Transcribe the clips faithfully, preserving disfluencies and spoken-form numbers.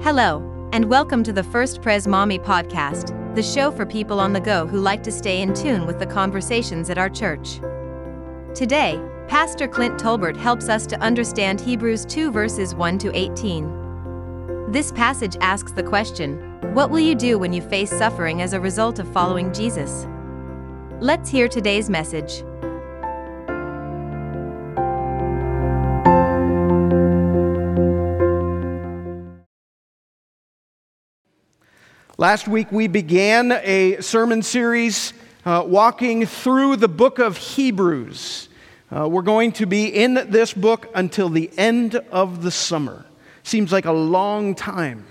Hello, and welcome to the First Pres Mommy podcast, the show for people on the go who like to stay in tune with the conversations at our church. Today, Pastor Clint Tolbert helps us to understand Hebrews two verses one to eighteen. This passage asks the question, what will you do when you face suffering as a result of following Jesus? Let's hear today's message. Last week we began a sermon series uh, walking through the book of Hebrews. Uh, we're going to be in this book until the end of the summer. Seems like a long time.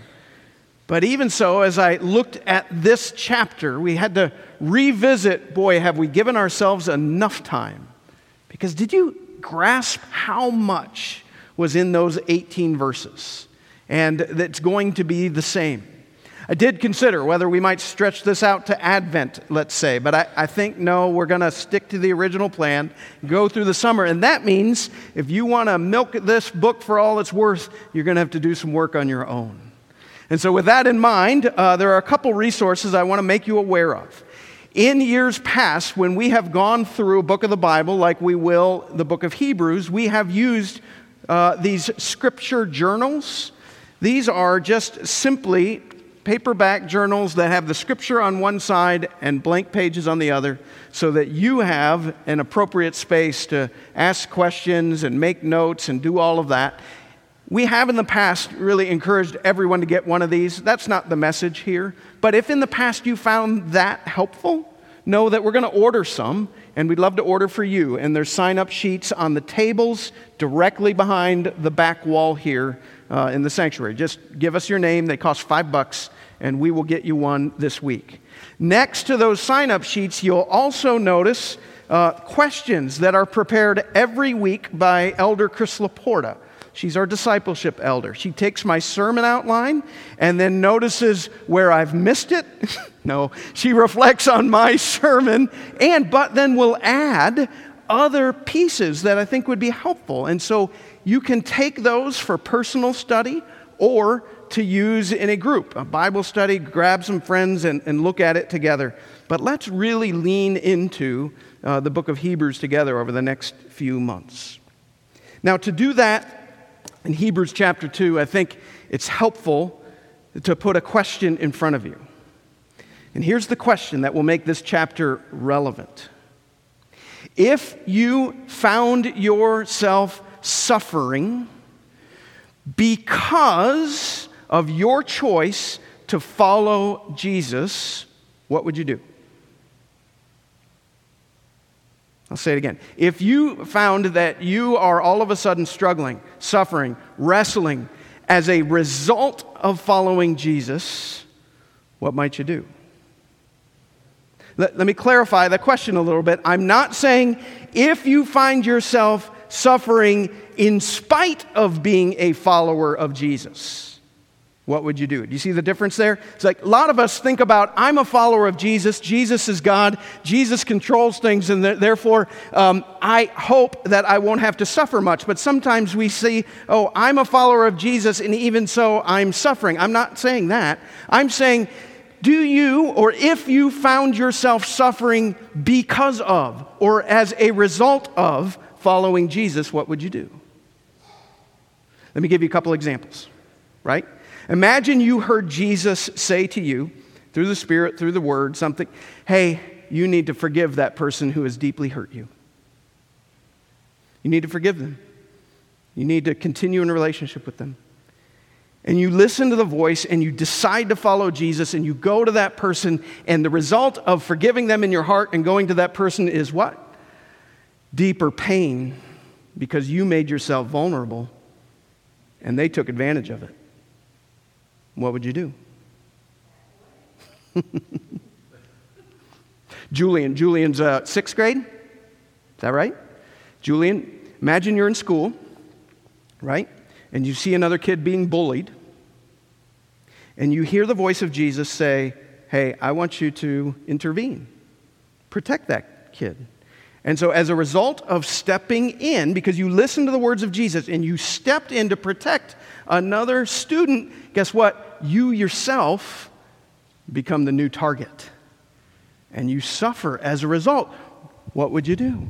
But even so, as I looked at this chapter, we had to revisit, boy, have we given ourselves enough time? Because did you grasp how much was in those eighteen verses? And that's going to be the same. I did consider whether we might stretch this out to Advent, let's say, but I, I think, no, we're going to stick to the original plan, go through the summer, and that means if you want to milk this book for all it's worth, you're going to have to do some work on your own. And so with that in mind, uh, there are a couple resources I want to make you aware of. In years past, when we have gone through a book of the Bible, like we will the book of Hebrews, we have used uh, these scripture journals. These are just simply paperback journals that have the scripture on one side and blank pages on the other, so that you have an appropriate space to ask questions and make notes and do all of that. We have in the past really encouraged everyone to get one of these. That's not the message here. But if in the past you found that helpful, know that we're going to order some, and we'd love to order for you. And there's sign-up sheets on the tables directly behind the back wall here uh, in the sanctuary. Just give us your name. They cost five bucks, and we will get you one this week. Next to those sign-up sheets, you'll also notice uh, questions that are prepared every week by Elder Chris Laporta. She's our discipleship elder. She takes my sermon outline and then notices where I've missed it. No, she reflects on my sermon, and but then will add other pieces that I think would be helpful. And so you can take those for personal study or to use in a group, a Bible study, grab some friends and, and look at it together. But let's really lean into uh, the book of Hebrews together over the next few months. Now, to do that, in Hebrews chapter two, I think it's helpful to put a question in front of you. And here's the question that will make this chapter relevant. If you found yourself suffering because of your choice to follow Jesus, what would you do? I'll say it again. If you found that you are all of a sudden struggling, suffering, wrestling as a result of following Jesus, what might you do? Let, let me clarify the question a little bit. I'm not saying if you find yourself suffering in spite of being a follower of Jesus, what would you do? Do you see the difference there? It's like a lot of us think about, I'm a follower of Jesus. Jesus is God. Jesus controls things, and th- therefore um, I hope that I won't have to suffer much. But sometimes we see, oh, I'm a follower of Jesus, and even so I'm suffering. I'm not saying that. I'm saying, do you, or if you found yourself suffering because of, or as a result of following Jesus, what would you do? Let me give you a couple examples, right? Imagine you heard Jesus say to you, through the Spirit, through the Word, something, hey, you need to forgive that person who has deeply hurt you. You need to forgive them. You need to continue in a relationship with them. And you listen to the voice and you decide to follow Jesus and you go to that person, and the result of forgiving them in your heart and going to that person is what? Deeper pain, because you made yourself vulnerable and they took advantage of it. What would you do? Julian. Julian's uh, sixth grade. Is that right? Julian, imagine you're in school, right? And you see another kid being bullied. And you hear the voice of Jesus say, hey, I want you to intervene. Protect that kid. And so as a result of stepping in, because you listened to the words of Jesus and you stepped in to protect another student, guess what? You yourself become the new target. And you suffer as a result. What would you do?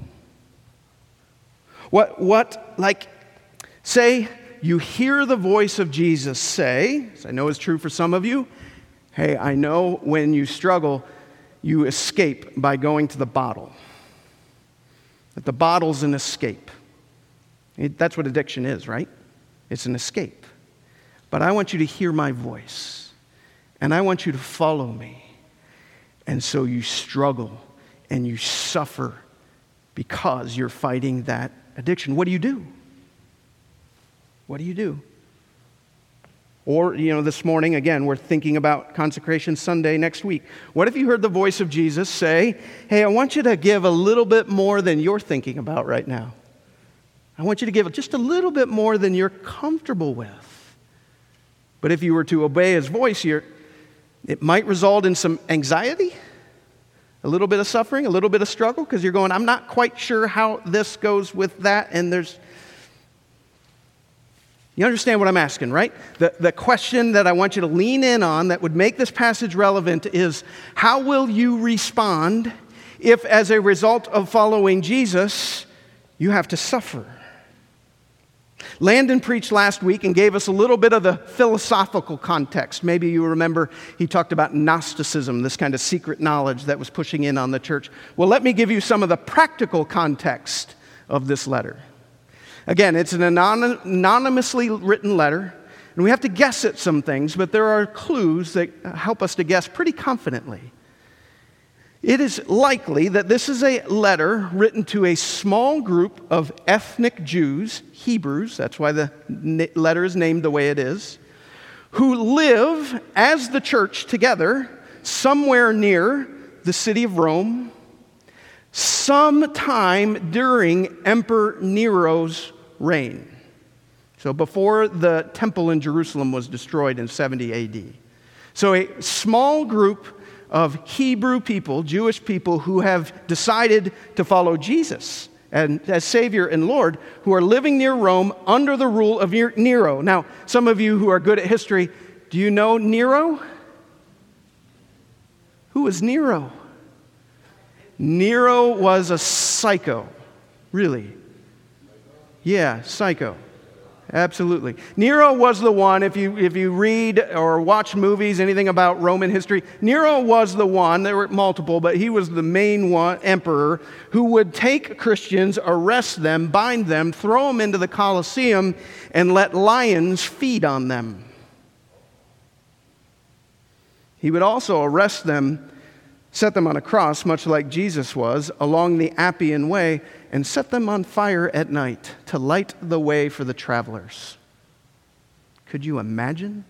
What, what, like, say you hear the voice of Jesus say, as I know is true for some of you, hey, I know when you struggle, you escape by going to the bottle. That the bottle's an escape. It, that's what addiction is, right? It's an escape. But I want you to hear my voice, and I want you to follow me. And so you struggle and you suffer because you're fighting that addiction. What do you do? What do you do? Or, you know, this morning, again, we're thinking about Consecration Sunday next week. What if you heard the voice of Jesus say, hey, I want you to give a little bit more than you're thinking about right now. I want you to give just a little bit more than you're comfortable with. But if you were to obey his voice, you're, it might result in some anxiety, a little bit of suffering, a little bit of struggle, because you're going, I'm not quite sure how this goes with that, and there's... You understand what I'm asking, right? The, the question that I want you to lean in on that would make this passage relevant is, how will you respond if, as a result of following Jesus, you have to suffer? Landon preached last week and gave us a little bit of the philosophical context. Maybe you remember he talked about Gnosticism, this kind of secret knowledge that was pushing in on the church. Well, let me give you some of the practical context of this letter. Again, it's an anon- anonymously written letter, and we have to guess at some things, but there are clues that help us to guess pretty confidently. It is likely that this is a letter written to a small group of ethnic Jews, Hebrews, that's why the letter is named the way it is, who live as the church together somewhere near the city of Rome, sometime during Emperor Nero's reign. So before the temple in Jerusalem was destroyed in seventy A D. So a small group of Hebrew people, Jewish people, who have decided to follow Jesus and as Savior and Lord, who are living near Rome under the rule of Nero. Now, some of you who are good at history, do you know Nero? Who was Nero? Nero was a psycho. Really? Yeah, psycho. Absolutely. Nero was the one, if you if you read or watch movies, anything about Roman history, Nero was the one, there were multiple, but he was the main one, emperor, who would take Christians, arrest them, bind them, throw them into the Colosseum, and let lions feed on them. He would also arrest them, set them on a cross, much like Jesus was, along the Appian Way, and set them on fire at night to light the way for the travelers. Could you imagine?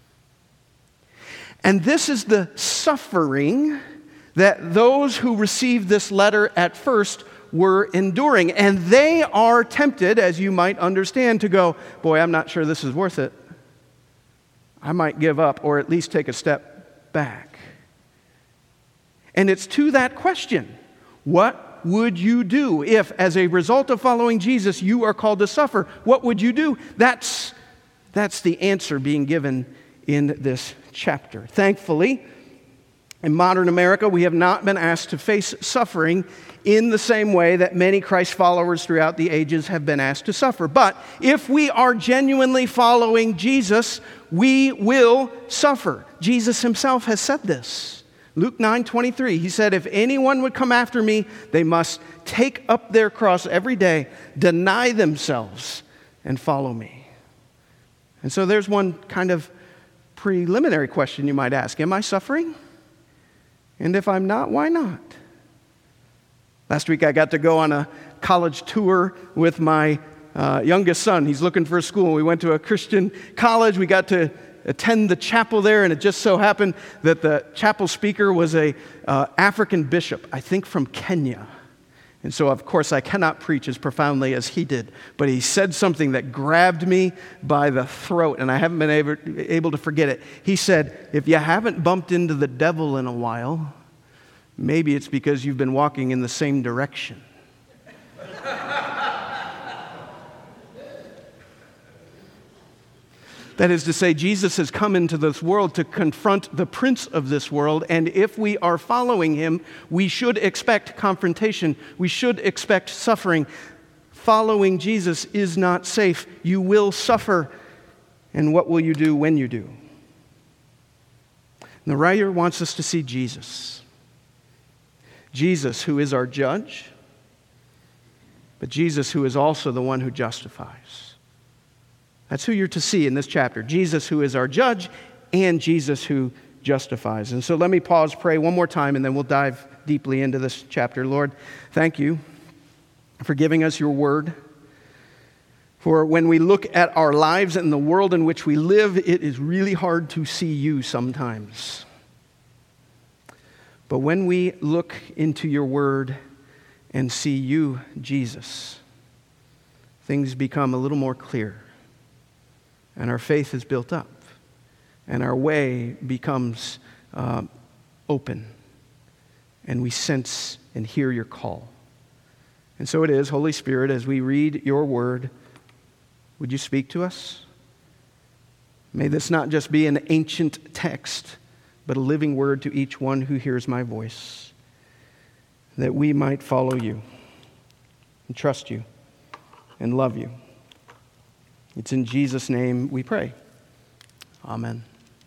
And this is the suffering that those who received this letter at first were enduring. And they are tempted, as you might understand, to go, boy, I'm not sure this is worth it. I might give up or at least take a step back. And it's to that question, what would you do if, as a result of following Jesus, you are called to suffer? What would you do? That's, that's the answer being given in this chapter. Thankfully, in modern America, we have not been asked to face suffering in the same way that many Christ followers throughout the ages have been asked to suffer. But if we are genuinely following Jesus, we will suffer. Jesus himself has said this. Luke nine twenty-three, he said, if anyone would come after me, they must take up their cross every day, deny themselves, and follow me. And so there's one kind of preliminary question you might ask. Am I suffering? And if I'm not, why not? Last week I got to go on a college tour with my uh, youngest son. He's looking for a school. We went to a Christian college. We got to attend the chapel there, and it just so happened that the chapel speaker was a uh, African bishop, I think from Kenya. And so, of course, I cannot preach as profoundly as he did, but he said something that grabbed me by the throat, and I haven't been able, able to forget it. He said, if you haven't bumped into the devil in a while, maybe it's because you've been walking in the same direction. That is to say, Jesus has come into this world to confront the prince of this world, and if we are following him, we should expect confrontation. We should expect suffering. Following Jesus is not safe. You will suffer, and what will you do when you do? And the writer wants us to see Jesus. Jesus, who is our judge, but Jesus, who is also the one who justifies. That's who you're to see in this chapter. Jesus, who is our judge, and Jesus, who justifies. And so let me pause, pray one more time, and then we'll dive deeply into this chapter. Lord, thank you for giving us your word. For when we look at our lives and the world in which we live, it is really hard to see you sometimes. But when we look into your word and see you, Jesus, things become a little more clear. And our faith is built up. And our way becomes uh, open. And we sense and hear your call. And so it is, Holy Spirit, as we read your word, would you speak to us? May this not just be an ancient text, but a living word to each one who hears my voice, that we might follow you and trust you and love you. It's in Jesus' name we pray. Amen.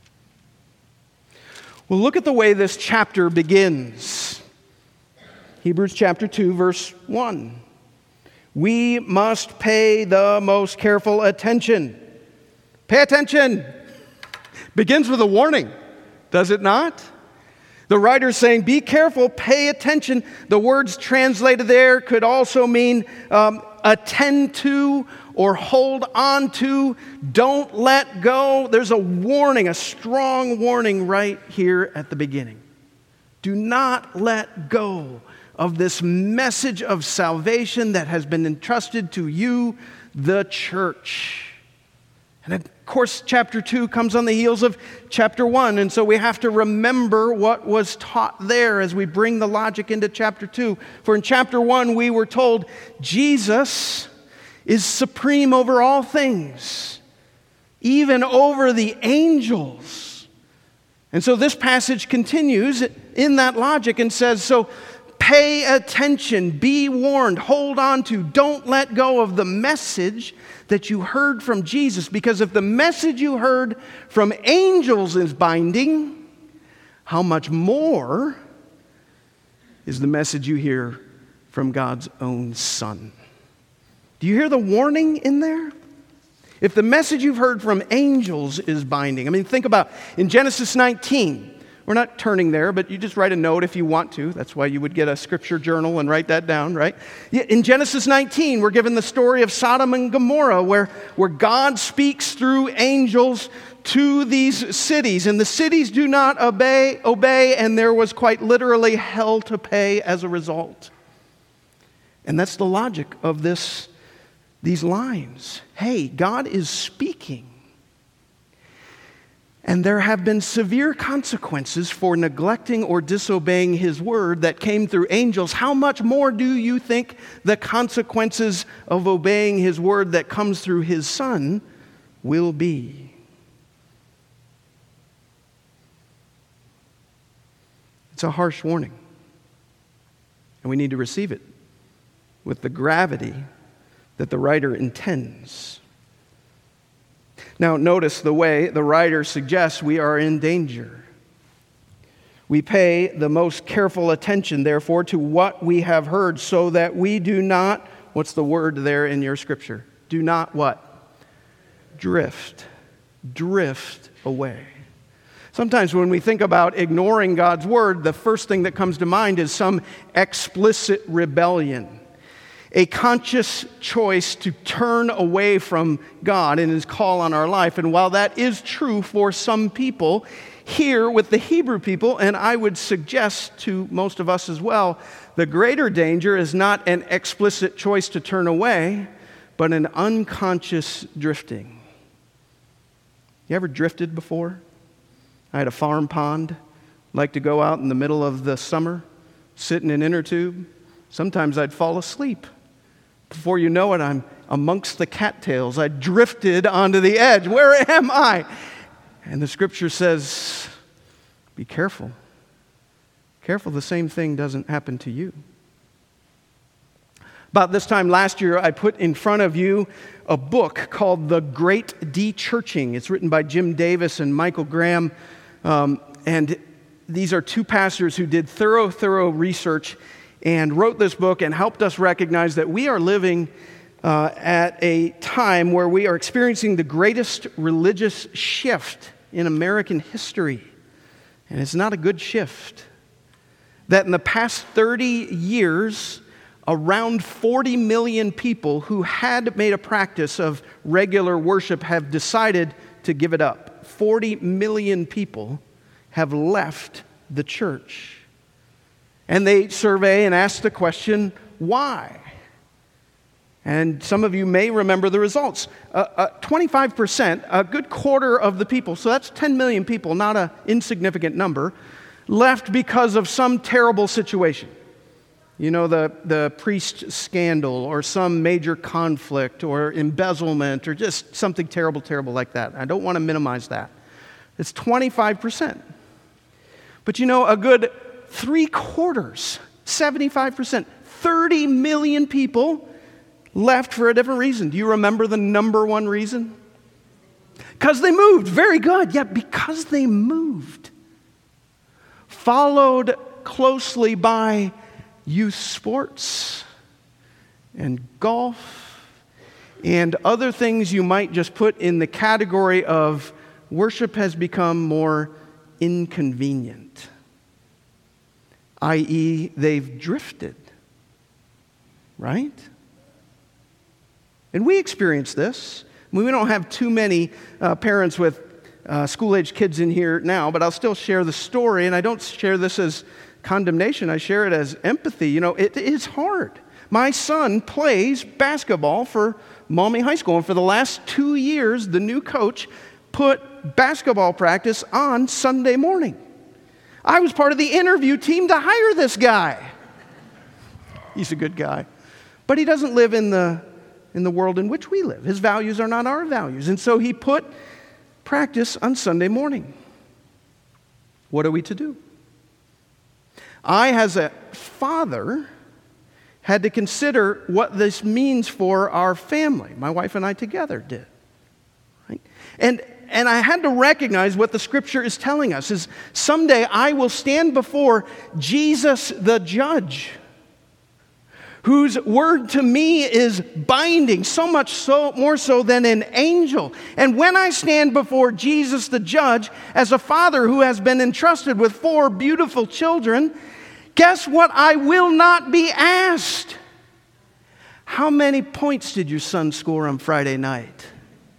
Well, look at the way this chapter begins. Hebrews chapter two, verse one. We must pay the most careful attention. Pay attention. Begins with a warning, does it not? The writer's saying, be careful, pay attention. The words translated there could also mean um, attend to or hold on to. Don't let go. There's a warning, a strong warning right here at the beginning. Do not let go of this message of salvation that has been entrusted to you, the church. And of course, chapter two comes on the heels of chapter one, and so we have to remember what was taught there as we bring the logic into chapter two. For in chapter one, we were told Jesus is supreme over all things, even over the angels. And so this passage continues in that logic and says, so pay attention, be warned, hold on to, don't let go of the message that you heard from Jesus. Because if the message you heard from angels is binding, how much more is the message you hear from God's own Son? Do you hear the warning in there? If the message you've heard from angels is binding, I mean, think about in Genesis nineteen. We're not turning there, but you just write a note if you want to. That's why you would get a scripture journal and write that down, right? In Genesis nineteen, we're given the story of Sodom and Gomorrah, where, where God speaks through angels to these cities. And the cities do not obey, obey, and there was quite literally hell to pay as a result. And that's the logic of this, these lines. Hey, God is speaking. And there have been severe consequences for neglecting or disobeying his word that came through angels. How much more do you think the consequences of obeying his word that comes through his Son will be? It's a harsh warning. And we need to receive it with the gravity that the writer intends. Now, notice the way the writer suggests we are in danger. We pay the most careful attention, therefore, to what we have heard so that we do not, what's the word there in your scripture? Do not what? Drift. Drift away. Sometimes when we think about ignoring God's word, the first thing that comes to mind is some explicit rebellion. A conscious choice to turn away from God and his call on our life. And while that is true for some people, here with the Hebrew people, and I would suggest to most of us as well, the greater danger is not an explicit choice to turn away, but an unconscious drifting. You ever drifted before? I had a farm pond, like to go out in the middle of the summer, sit in an inner tube. Sometimes I'd fall asleep Before you know it, I'm amongst the cattails. I drifted onto the edge. Where am I? And the scripture says, be careful. Careful the same thing doesn't happen to you. About this time last year, I put in front of you a book called The Great De-Churching. It's written by Jim Davis and Michael Graham. Um, and these are two pastors who did thorough, thorough research and wrote this book and helped us recognize that we are living uh, at a time where we are experiencing the greatest religious shift in American history. And it's not a good shift. That in the past thirty years, around forty million people who had made a practice of regular worship have decided to give it up. forty million people have left the church. And they survey and ask the question, why? And some of you may remember the results. Uh, uh, twenty-five percent, a good quarter of the people, so that's ten million people, not an insignificant number, left because of some terrible situation. You know, the, the priest scandal or some major conflict or embezzlement or just something terrible, terrible like that. I don't want to minimize that. It's twenty-five percent. But you know, a good three quarters, seventy-five percent, thirty million people left for a different reason. Do you remember the number one reason? Because they moved. Very good. Yeah, because they moved. Followed closely by youth sports and golf and other things you might just put in the category of worship has become more inconvenient, that is they've drifted, right? And we experience this. I mean, we don't have too many uh, parents with uh, school-age kids in here now, but I'll still share the story, and I don't share this as condemnation. I share it as empathy. You know, it is hard. My son plays basketball for Maumee High School, and for the last two years, the new coach put basketball practice on Sunday morning. I was part of the interview team to hire this guy. He's a good guy. But he doesn't live in the, in the world in which we live. His values are not our values. And so he put practice on Sunday morning. What are we to do? I, as a father, had to consider what this means for our family. My wife and I together did. Right? And And I had to recognize what the scripture is telling us is someday I will stand before Jesus the judge, whose word to me is binding, so much so more so than an angel. And when I stand before Jesus the judge as a father who has been entrusted with four beautiful children, guess what I will not be asked? How many points did your son score on Friday night?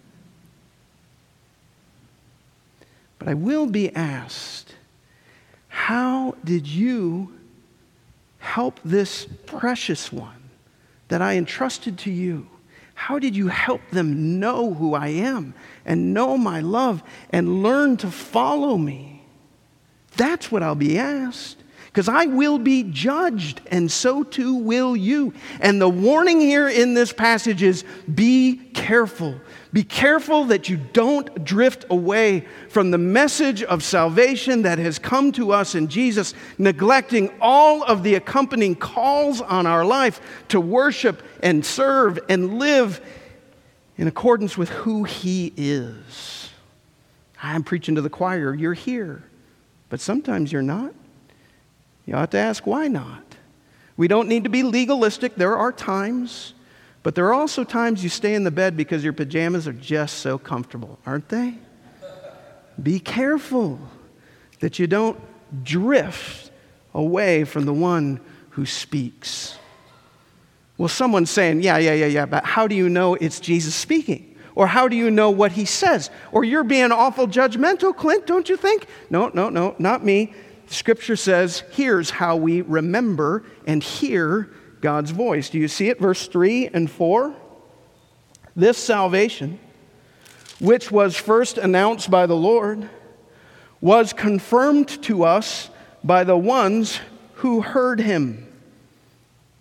But I will be asked, how did you help this precious one that I entrusted to you? How did you help them know who I am and know my love and learn to follow me? That's what I'll be asked. Because I will be judged, and so too will you. And the warning here in this passage is be careful. Be careful that you don't drift away from the message of salvation that has come to us in Jesus, neglecting all of the accompanying calls on our life to worship and serve and live in accordance with who He is. I'm preaching to the choir. You're here, but sometimes you're not. You ought to ask, why not? We don't need to be legalistic. There are times, but there are also times you stay in the bed because your pajamas are just so comfortable, aren't they? Be careful that you don't drift away from the one who speaks. Well, someone's saying, yeah, yeah, yeah, yeah, but how do you know it's Jesus speaking? Or how do you know what He says? Or you're being awful judgmental, Clint, don't you think? No, no, no, not me. Scripture says, here's how we remember and hear God's voice. Do you see it? Verse three and four. This salvation, which was first announced by the Lord, was confirmed to us by the ones who heard Him.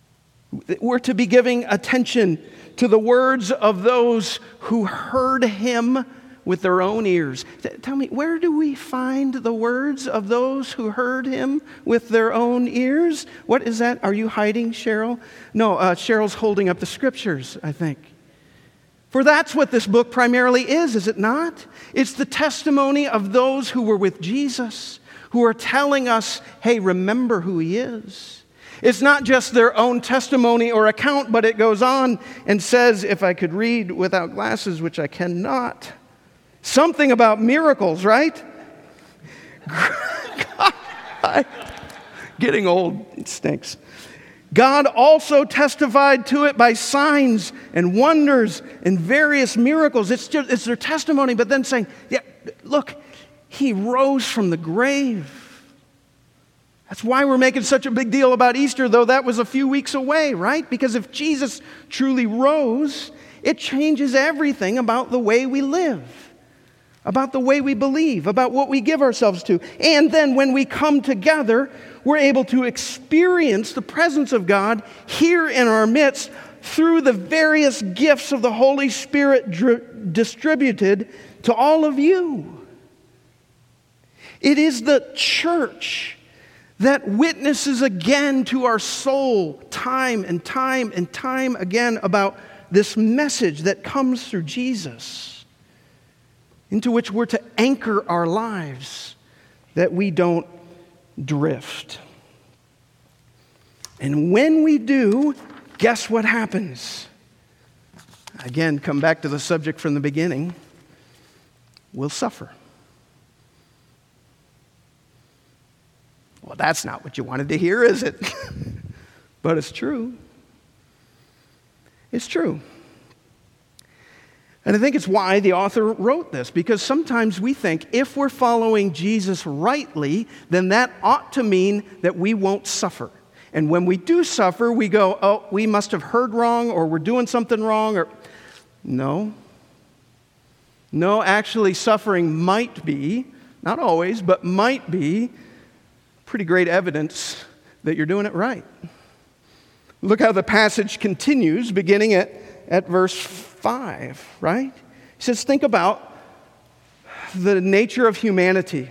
We're to be giving attention to the words of those who heard him with their own ears. Tell me, where do we find the words of those who heard him with their own ears? What is that? Are you hiding, Cheryl? No, uh, Cheryl's holding up the scriptures, I think. For that's what this book primarily is, is it not? It's the testimony of those who were with Jesus, who are telling us, hey, remember who he is. It's not just their own testimony or account, but it goes on and says, if I could read without glasses, which I cannot, something about miracles, right? God, getting old, it stinks. God also testified to it by signs and wonders and various miracles. It's just, it's their testimony, but then saying, yeah, look, he rose from the grave. That's why we're making such a big deal about Easter, though that was a few weeks away, right? Because if Jesus truly rose, it changes everything about the way we live, about the way we believe, about what we give ourselves to. And then when we come together, we're able to experience the presence of God here in our midst through the various gifts of the Holy Spirit dri- distributed to all of you. It is the church that witnesses again to our soul time and time and time again about this message that comes through Jesus, into which we're to anchor our lives, that we don't drift. And when we do, guess what happens? Again, come back to the subject from the beginning. We'll suffer. Well, that's not what you wanted to hear, is it? But it's true. It's true. And I think it's why the author wrote this, because sometimes we think if we're following Jesus rightly, then that ought to mean that we won't suffer. And when we do suffer, we go, oh, we must have heard wrong, or we're doing something wrong, or... No. No, actually, suffering might be, not always, but might be pretty great evidence that you're doing it right. Look how the passage continues, beginning at, at verse five, right? He says, think about the nature of humanity.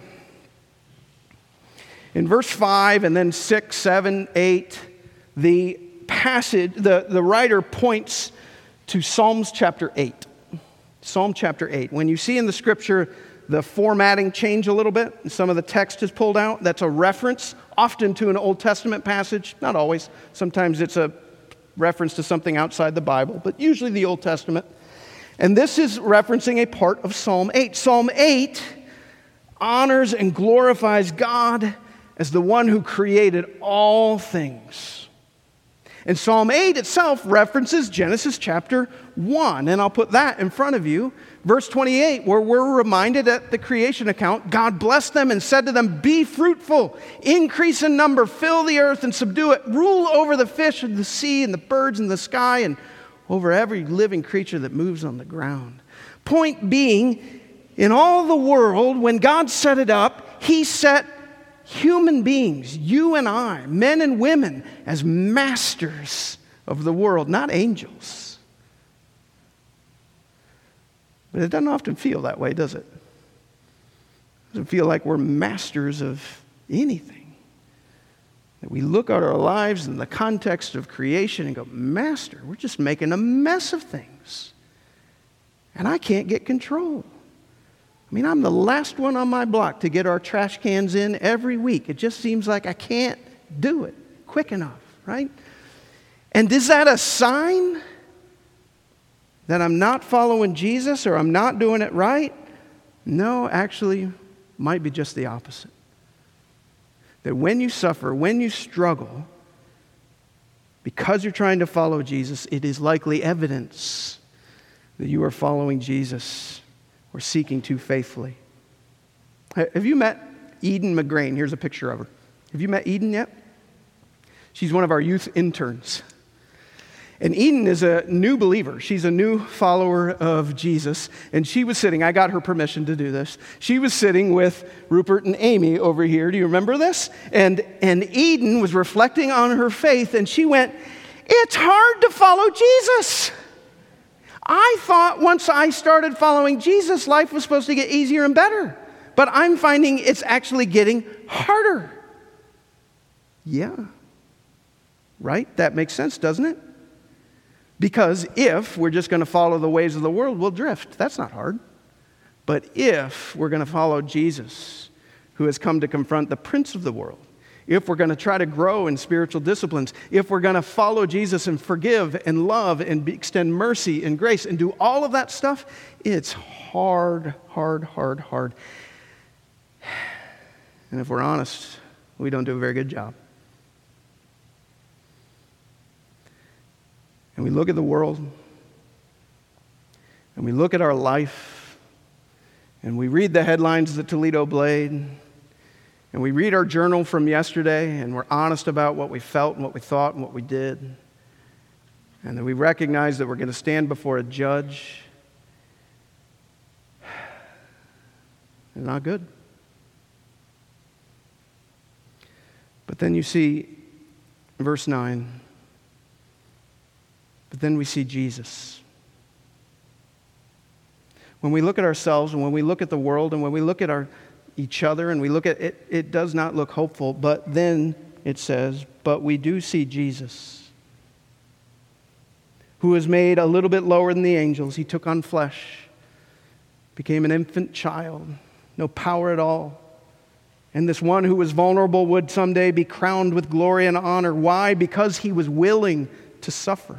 In verse five and then six, seven, eight, the passage, the, the writer points to Psalms chapter eight. Psalm chapter eight. When you see in the scripture the formatting change a little bit, and some of the text is pulled out, that's a reference often to an Old Testament passage. Not always. Sometimes it's a reference to something outside the Bible, but usually the Old Testament. And this is referencing a part of Psalm eight. Psalm eight honors and glorifies God as the one who created all things. And Psalm eight itself references Genesis chapter one, and I'll put that in front of you. Verse twenty-eight, where we're reminded at the creation account, God blessed them and said to them, be fruitful, increase in number, fill the earth and subdue it, rule over the fish of the sea and the birds in the sky and over every living creature that moves on the ground. Point being, in all the world, when God set it up, he set human beings, you and I, men and women, as masters of the world, not angels. But it doesn't often feel that way, does it? It doesn't feel like we're masters of anything. That we look at our lives in the context of creation and go, Master, we're just making a mess of things. And I can't get control. I mean, I'm the last one on my block to get our trash cans in every week. It just seems like I can't do it quick enough, right? And is that a sign that I'm not following Jesus or I'm not doing it right? No, actually, might be just the opposite. That when you suffer, when you struggle, because you're trying to follow Jesus, it is likely evidence that you are following Jesus or seeking to faithfully. Have you met Eden McGrain? Here's a picture of her. Have you met Eden yet? She's one of our youth interns. And Eden is a new believer. She's a new follower of Jesus. And she was sitting, I got her permission to do this. She was sitting with Rupert and Amy over here. Do you remember this? And, and Eden was reflecting on her faith, and she went, It's hard to follow Jesus. I thought once I started following Jesus, life was supposed to get easier and better. But I'm finding it's actually getting harder. Yeah. Right? That makes sense, doesn't it? Because if we're just going to follow the ways of the world, we'll drift. That's not hard. But if we're going to follow Jesus, who has come to confront the prince of the world, if we're going to try to grow in spiritual disciplines, if we're going to follow Jesus and forgive and love and be, extend mercy and grace and do all of that stuff, it's hard, hard, hard, hard. And if we're honest, we don't do a very good job. And we look at the world, and we look at our life, and we read the headlines of the Toledo Blade, and we read our journal from yesterday, and we're honest about what we felt and what we thought and what we did. And then we recognize that we're going to stand before a judge. It's not good. But then you see verse nine. But then we see Jesus. When we look at ourselves and when we look at the world and when we look at our each other and we look at it, it does not look hopeful. But then it says, but we do see Jesus, who was made a little bit lower than the angels. He took on flesh, became an infant child, no power at all. And this one who was vulnerable would someday be crowned with glory and honor. Why? Because he was willing to suffer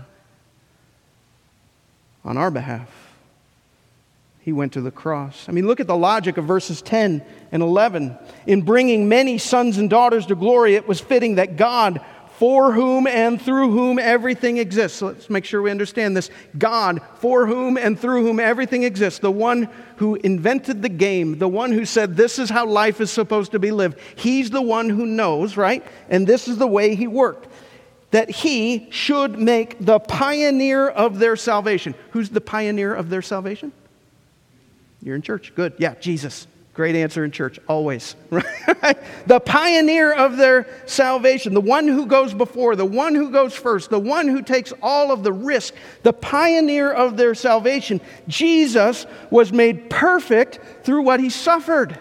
on our behalf. He went to the cross. I mean, look at the logic of verses ten and eleven. In bringing many sons and daughters to glory, it was fitting that God, for whom and through whom everything exists. So let's make sure we understand this. God, for whom and through whom everything exists. The one who invented the game. The one who said this is how life is supposed to be lived. He's the one who knows, right? And this is the way he worked. That he should make the pioneer of their salvation. Who's the pioneer of their salvation? You're in church. Good. Yeah, Jesus. Great answer in church, always. Right? The pioneer of their salvation, the one who goes before, the one who goes first, the one who takes all of the risk, the pioneer of their salvation. Jesus was made perfect through what he suffered.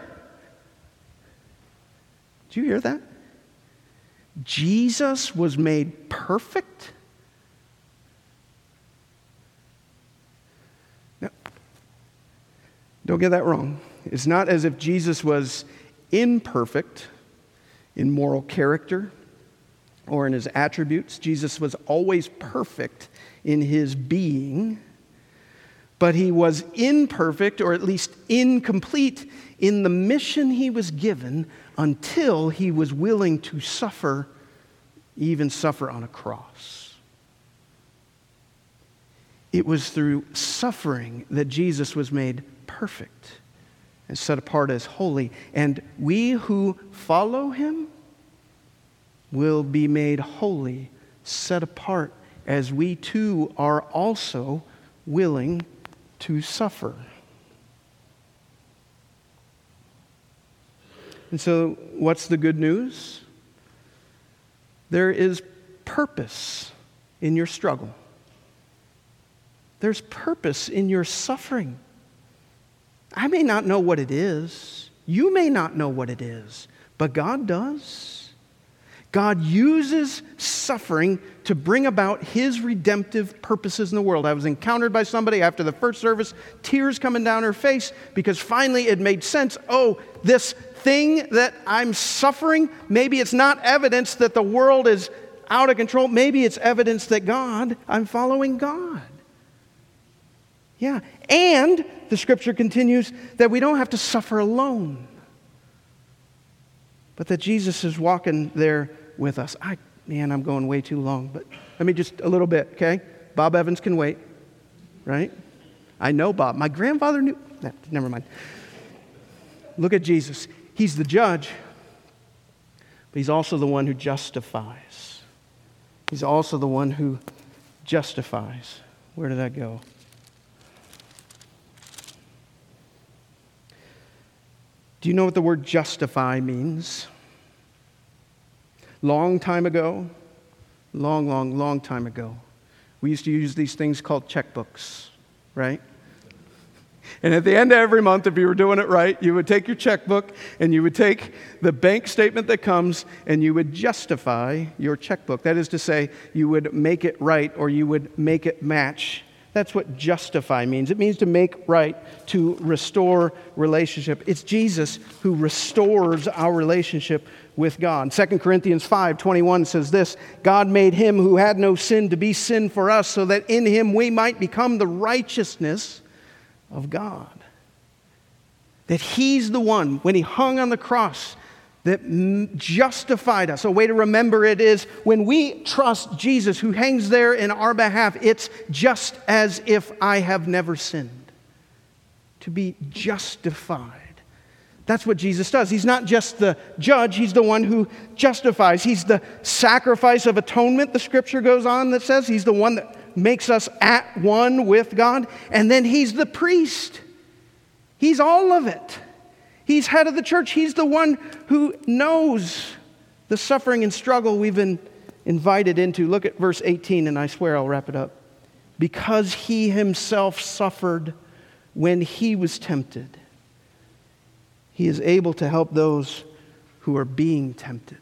Did you hear that? Jesus was made perfect? Now, don't get that wrong. It's not as if Jesus was imperfect in moral character or in his attributes. Jesus was always perfect in his being, but he was imperfect, or at least incomplete, in the mission he was given until he was willing to suffer, even suffer on a cross. It was through suffering that Jesus was made perfect and set apart as holy. And we who follow him will be made holy, set apart, as we too are also willing to suffer. And so, what's the good news? There is purpose in your struggle. There's purpose in your suffering. I may not know what it is. You may not know what it is, but God does. God uses suffering to bring about his redemptive purposes in the world. I was encountered by somebody after the first service, tears coming down her face, because finally it made sense. Oh, this thing that I'm suffering, maybe it's not evidence that the world is out of control. Maybe it's evidence that God, I'm following God. Yeah, and the scripture continues that we don't have to suffer alone, but that Jesus is walking there with us. I, man, I'm going way too long, but let me just a little bit, okay? Bob Evans can wait, right? I know Bob. My grandfather knew. No, never mind. Look at Jesus. He's the judge, but he's also the one who justifies. He's also the one who justifies. Where did that go? Do you know what the word justify means? Long time ago, long, long, long time ago. We used to use these things called checkbooks, right? And at the end of every month, if you were doing it right, you would take your checkbook and you would take the bank statement that comes and you would justify your checkbook. That is to say, you would make it right or you would make it match. That's what justify means. It means to make right, to restore relationship. It's Jesus who restores our relationship with God. Second Corinthians five twenty-one says this, God made him who had no sin to be sin for us so that in him we might become the righteousness of God. That he's the one, when he hung on the cross, that justified us. A way to remember it is when we trust Jesus who hangs there in our behalf, it's just as if I have never sinned. To be justified. That's what Jesus does. He's not just the judge, he's the one who justifies. He's the sacrifice of atonement, the scripture goes on that says. He's the one that makes us at one with God. And then he's the priest. He's all of it. He's head of the church. He's the one who knows the suffering and struggle we've been invited into. Look at verse eighteen, and I swear I'll wrap it up. Because he himself suffered when he was tempted, he is able to help those who are being tempted.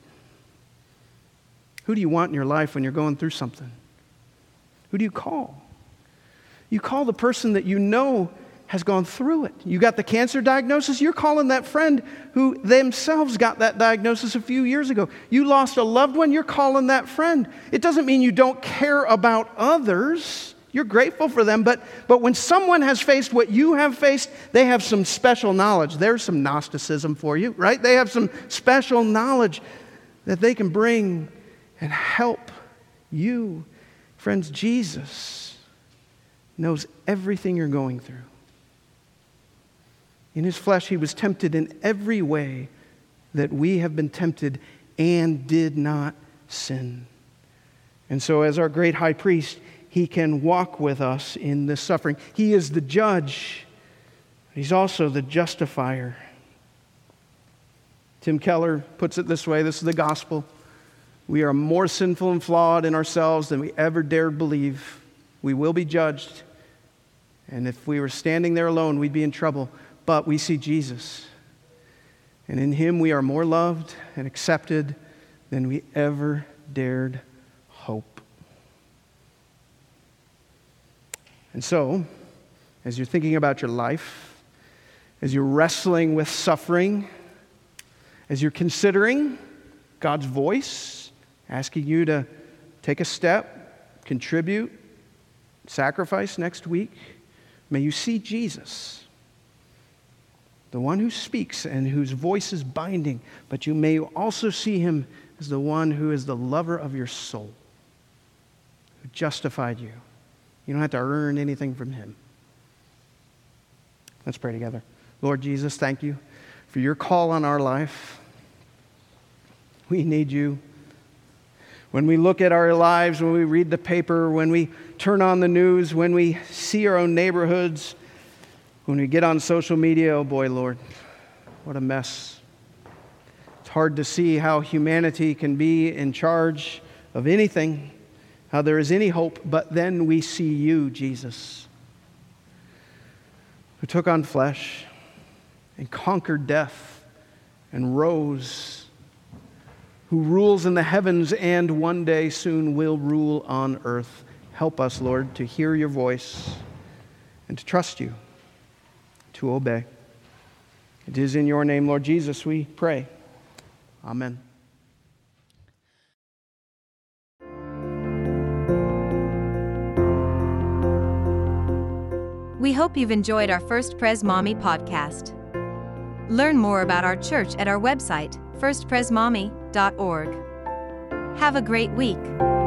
Who do you want in your life when you're going through something? Who do you call? You call the person that you know has gone through it. You got the cancer diagnosis, you're calling that friend who themselves got that diagnosis a few years ago. You lost a loved one, you're calling that friend. It doesn't mean you don't care about others. You're grateful for them, but, but when someone has faced what you have faced, they have some special knowledge. There's some Gnosticism for you, right? They have some special knowledge that they can bring and help you. Friends, Jesus knows everything you're going through. In his flesh, he was tempted in every way that we have been tempted and did not sin. And so as our great high priest, he can walk with us in this suffering. He is the judge. He's also the justifier. Tim Keller puts it this way. This is the gospel. We are more sinful and flawed in ourselves than we ever dared believe. We will be judged. And if we were standing there alone, we'd be in trouble. But we see Jesus. And in him we are more loved and accepted than we ever dared hope. And so, as you're thinking about your life, as you're wrestling with suffering, as you're considering God's voice, asking you to take a step, contribute, sacrifice next week, may you see Jesus, the one who speaks and whose voice is binding, but you may also see him as the one who is the lover of your soul, who justified you. You don't have to earn anything from him. Let's pray together. Lord Jesus, thank you for your call on our life. We need you. When we look at our lives, when we read the paper, when we turn on the news, when we see our own neighborhoods, when we get on social media, oh boy, Lord, what a mess. It's hard to see how humanity can be in charge of anything, how there is any hope, but then we see you, Jesus, who took on flesh and conquered death and rose, who rules in the heavens and one day soon will rule on earth. Help us, Lord, to hear your voice and to trust you, to obey. It is in your name, Lord Jesus, we pray. Amen. We hope you've enjoyed our First Pres Mommy podcast. Learn more about our church at our website, first pres mommy dot org. Have a great week.